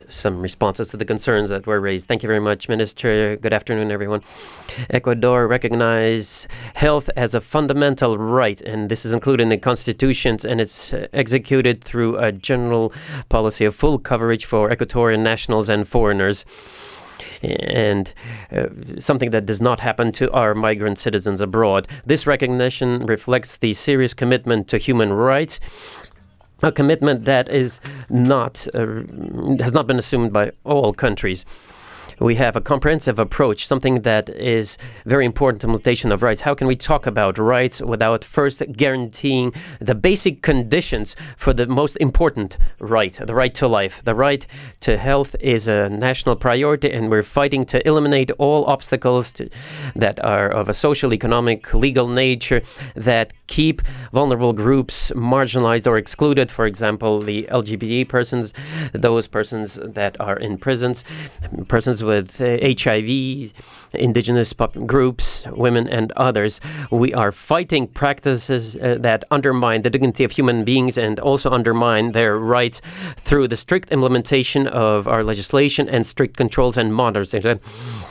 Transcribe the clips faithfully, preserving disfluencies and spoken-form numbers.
some responses to the concerns that were raised. Thank you very much, Minister. Good afternoon, everyone. Ecuador recognizes health as a fundamental right, and this is included in the constitutions, and it's uh, executed through a general policy of full coverage for Ecuadorian nationals and foreigners, and uh, something that does not happen to our migrant citizens abroad. This recognition reflects the serious commitment to human rights, a commitment that is not uh, has not been assumed by all countries. We have a comprehensive approach, something that is very important to implementation of rights. How can we talk about rights without first guaranteeing the basic conditions for the most important right, the right to life? The right to health is a national priority, and we're fighting to eliminate all obstacles to, that are of a social, economic, legal nature that keep vulnerable groups marginalized or excluded. For example, the L G B T persons, those persons that are in prisons, persons with uh, H I V, indigenous pop- groups, women, and others. We are fighting practices uh, that undermine the dignity of human beings and also undermine their rights through the strict implementation of our legislation and strict controls and monitoring.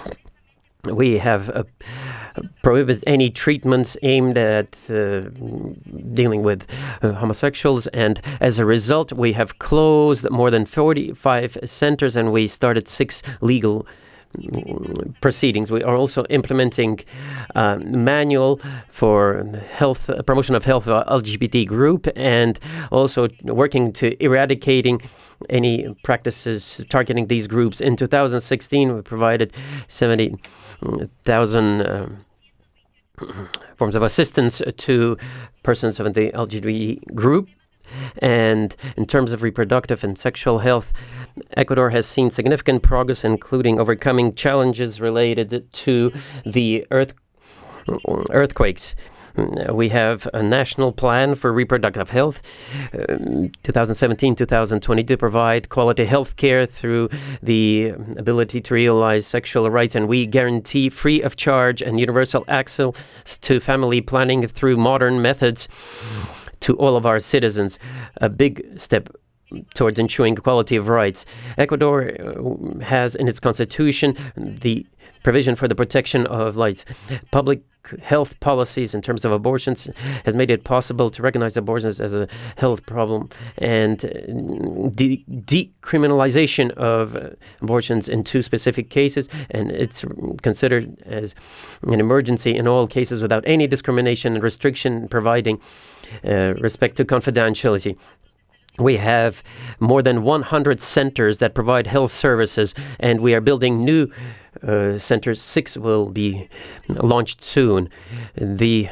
We have uh, prohibited any treatments aimed at uh, dealing with uh, homosexuals, and as a result, we have closed more than forty-five centers, and we started six legal mm, proceedings. We are also implementing a manual for health uh, promotion of health of L G B T group, and also working to eradicating any practices targeting these groups. In two thousand sixteen, we provided seventy thousand um, forms of assistance to persons of the L G B T group. And in terms of reproductive and sexual health, Ecuador has seen significant progress, including overcoming challenges related to the earth, earthquakes. We have a national plan for reproductive health, um, twenty seventeen to twenty twenty, to provide quality health care through the ability to realize sexual rights, and we guarantee free of charge and universal access to family planning through modern methods to all of our citizens. A big step towards ensuring equality of rights. Ecuador uh, has in its constitution the provision for the protection of life. Public health policies in terms of abortions has made it possible to recognize abortions as a health problem, and de- decriminalization of abortions in two specific cases, and it's considered as an emergency in all cases without any discrimination and restriction, providing uh, respect to confidentiality. We have more than one hundred centers that provide health services, and we are building new uh, centers. Six will be launched soon. The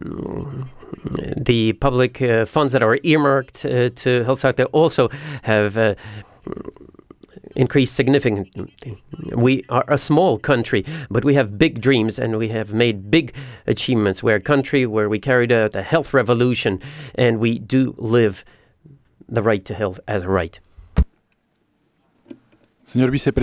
the public uh, funds that are earmarked uh, to health sector also have uh, increased significantly. We are a small country, but we have big dreams, and we have made big achievements. We're a country where we carried out a health revolution, and we do live the right to health as a right. Señor Vicepresidente.